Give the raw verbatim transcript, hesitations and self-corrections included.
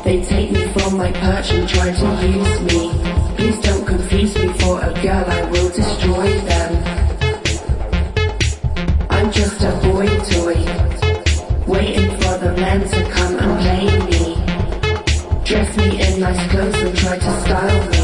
They take me from my perch and try to use me. Please don't confuse me for a girl, I will destroy them. I'm just a boy toy, waiting for the men to come and play me. Dress me in nice clothes and try to style me.